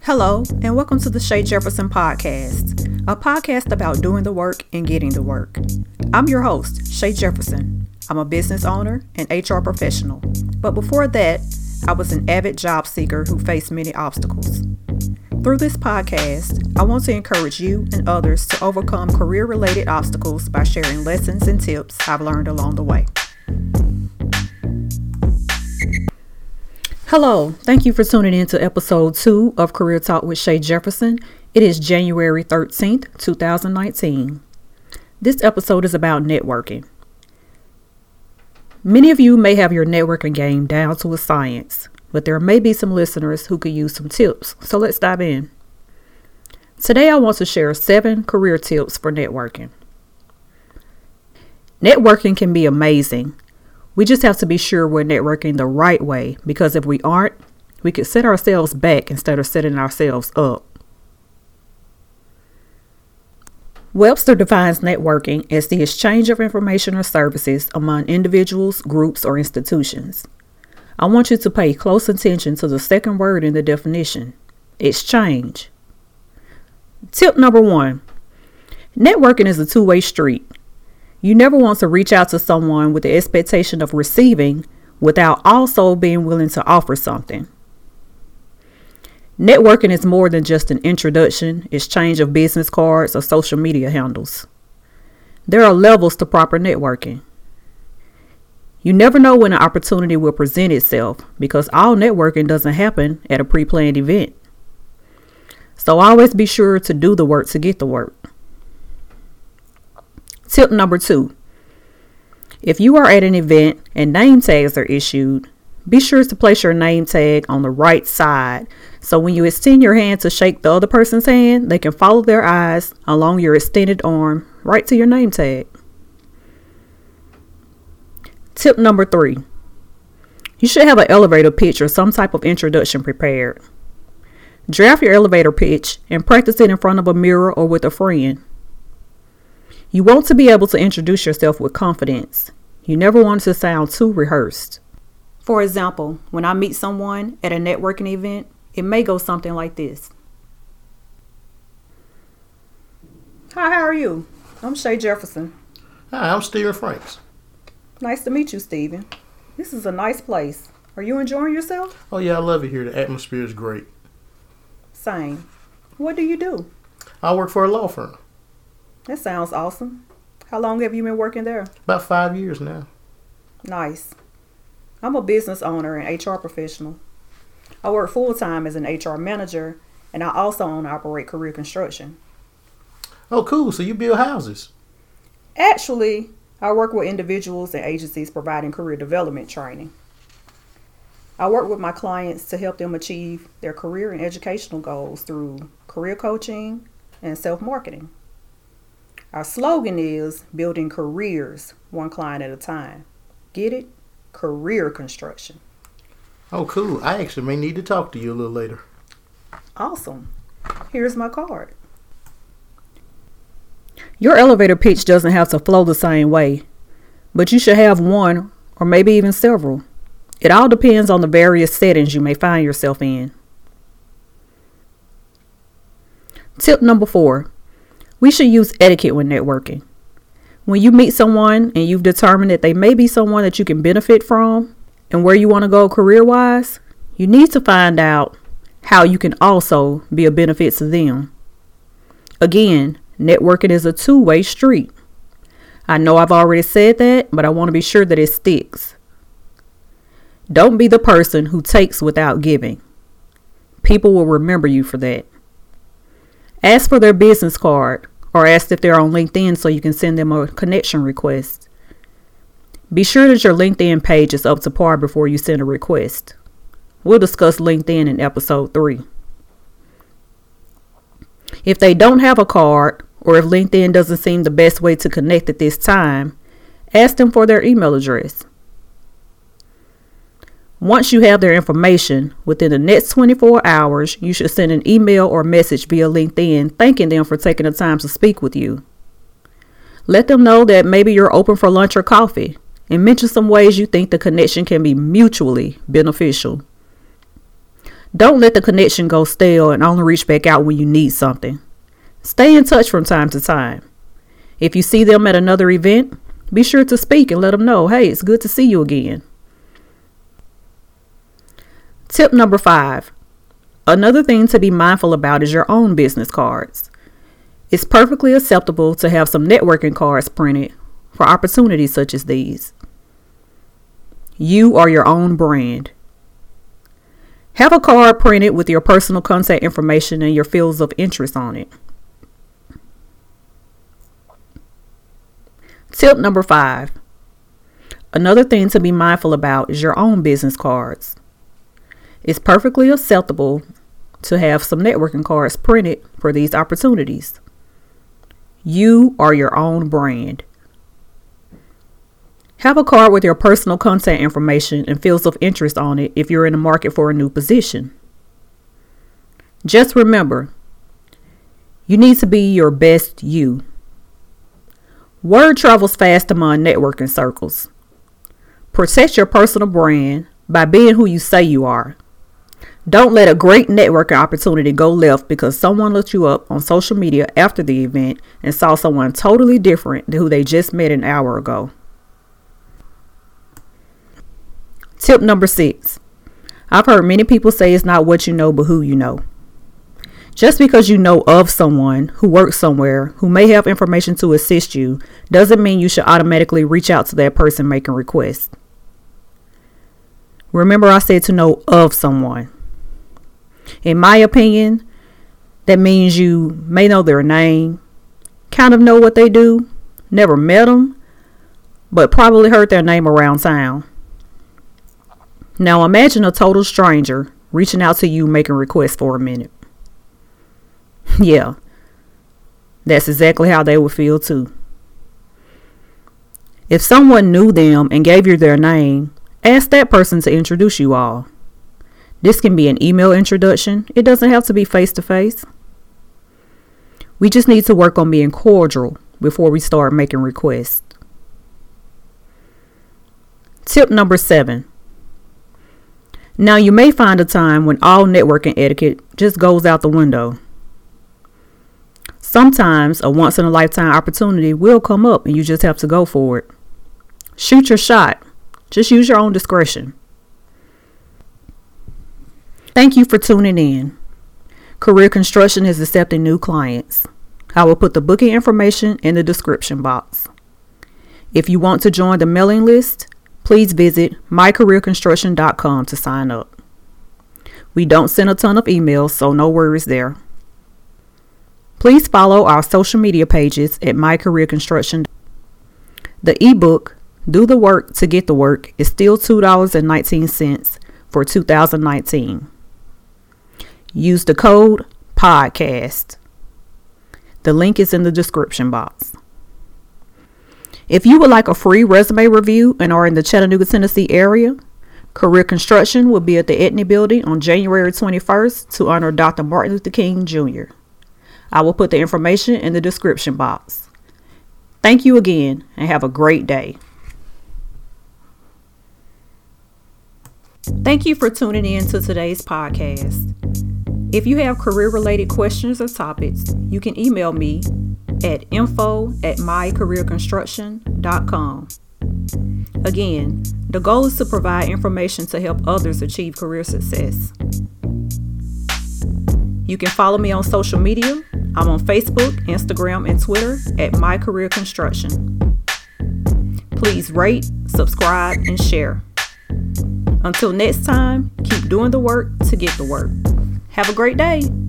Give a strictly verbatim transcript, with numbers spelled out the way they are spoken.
Hello, and welcome to the Shay Jefferson Podcast, a podcast about doing the work and getting the work. I'm your host, Shay Jefferson. I'm a business owner and H R professional, but before that, I was an avid job seeker who faced many obstacles. Through this podcast, I want to encourage you and others to overcome career-related obstacles by sharing lessons and tips I've learned along the way. Hello, thank you for tuning in to episode two of Career Talk with Shay Jefferson. It is January thirteenth, twenty nineteen. This episode is about networking. Many of you may have your networking game down to a science, but there may be some listeners who could use some tips, so let's dive in. Today I want to share seven career tips for networking. Networking can be amazing. We just have to be sure we're networking the right way, because if we aren't, we could set ourselves back instead of setting ourselves up. Webster defines networking as the exchange of information or services among individuals, groups, or institutions. I want you to pay close attention to the second word in the definition, exchange. Tip number one, networking is a two-way street. You never want to reach out to someone with the expectation of receiving without also being willing to offer something. Networking is more than just an introduction, exchange of business cards, or social media handles. There are levels to proper networking. You never know when an opportunity will present itself, because all networking doesn't happen at a pre-planned event. So always be sure to do the work to get the work. Tip number two, if you are at an event and name tags are issued, be sure to place your name tag on the right side, so when you extend your hand to shake the other person's hand, they can follow their eyes along your extended arm right to your name tag. Tip number three, you should have an elevator pitch or some type of introduction prepared. Draft your elevator pitch and practice it in front of a mirror or with a friend. You want to be able to introduce yourself with confidence. You never want to sound too rehearsed. For example, when I meet someone at a networking event, it may go something like this. Hi, how are you? I'm Shay Jefferson. Hi, I'm Steven Franks. Nice to meet you, Steven. This is a nice place. Are you enjoying yourself? Oh yeah, I love it here. The atmosphere is great. Same. What do you do? I work for a law firm. That sounds awesome. How long have you been working there? About five years now. Nice. I'm a business owner and H R professional. I work full-time as an H R manager, and I also own and operate Career Construction. Oh, cool. So you build houses? Actually, I work with individuals and agencies providing career development training. I work with my clients to help them achieve their career and educational goals through career coaching and self-marketing. Our slogan is building careers one client at a time. Get it? Career construction. Oh, cool. I actually may need to talk to you a little later. Awesome. Here's my card. Your elevator pitch doesn't have to flow the same way, but you should have one or maybe even several. It all depends on the various settings you may find yourself in. Tip number four. We should use etiquette when networking. When you meet someone and you've determined that they may be someone that you can benefit from and where you want to go career-wise, you need to find out how you can also be a benefit to them. Again, networking is a two-way street. I know I've already said that, but I want to be sure that it sticks. Don't be the person who takes without giving. People will remember you for that. Ask for their business card or ask if they're on LinkedIn so you can send them a connection request. Be sure that your LinkedIn page is up to par before you send a request. We'll discuss LinkedIn in episode three. If they don't have a card, or if LinkedIn doesn't seem the best way to connect at this time, ask them for their email address. Once you have their information, within the next twenty-four hours, you should send an email or message via LinkedIn thanking them for taking the time to speak with you. Let them know that maybe you're open for lunch or coffee, and mention some ways you think the connection can be mutually beneficial. Don't let the connection go stale and only reach back out when you need something. Stay in touch from time to time. If you see them at another event, be sure to speak and let them know, hey, it's good to see you again. Tip number five. Another thing to be mindful about is your own business cards. It's perfectly acceptable to have some networking cards printed for opportunities such as these. You are your own brand. Have a card printed with your personal contact information and your fields of interest on it. Tip number five. Another thing to be mindful about is your own business cards. It's perfectly acceptable to have some networking cards printed for these opportunities. You are your own brand. Have a card with your personal contact information and fields of interest on it if you're in the market for a new position. Just remember, you need to be your best you. Word travels fast among networking circles. Protect your personal brand by being who you say you are. Don't let a great networking opportunity go left because someone looked you up on social media after the event and saw someone totally different than who they just met an hour ago. Tip number six. I've heard many people say it's not what you know, but who you know. Just because you know of someone who works somewhere who may have information to assist you doesn't mean you should automatically reach out to that person making requests. Remember, I said to know of someone. In my opinion, that means you may know their name, kind of know what they do, never met them, but probably heard their name around town. Now imagine a total stranger reaching out to you making requests for a minute. Yeah, that's exactly how they would feel too. If someone knew them and gave you their name, ask that person to introduce you all. This can be an email introduction. It doesn't have to be face to face. We just need to work on being cordial before we start making requests. Tip number seven. Now you may find a time when all networking etiquette just goes out the window. Sometimes a once in a lifetime opportunity will come up and you just have to go for it. Shoot your shot. Just use your own discretion. Thank you for tuning in. Career Construction is accepting new clients. I will put the booking information in the description box. If you want to join the mailing list, please visit my career construction dot com to sign up. We don't send a ton of emails, so no worries there. Please follow our social media pages at MyCareerConstruction. The ebook, Do the Work to Get the Work, is still two dollars and nineteen cents for two thousand nineteen. Use the code PODCAST. The link is in the description box. If you would like a free resume review and are in the Chattanooga, Tennessee area, Career Construction will be at the Etney Building on January twenty-first to honor Doctor Martin Luther King Junior I will put the information in the description box. Thank you again and have a great day. Thank you for tuning in to today's podcast. If you have career-related questions or topics, you can email me at info at my career construction dot com. Again, the goal is to provide information to help others achieve career success. You can follow me on social media. I'm on Facebook, Instagram, and Twitter at MyCareerConstruction. Please rate, subscribe, and share. Until next time, keep doing the work to get the work. Have a great day.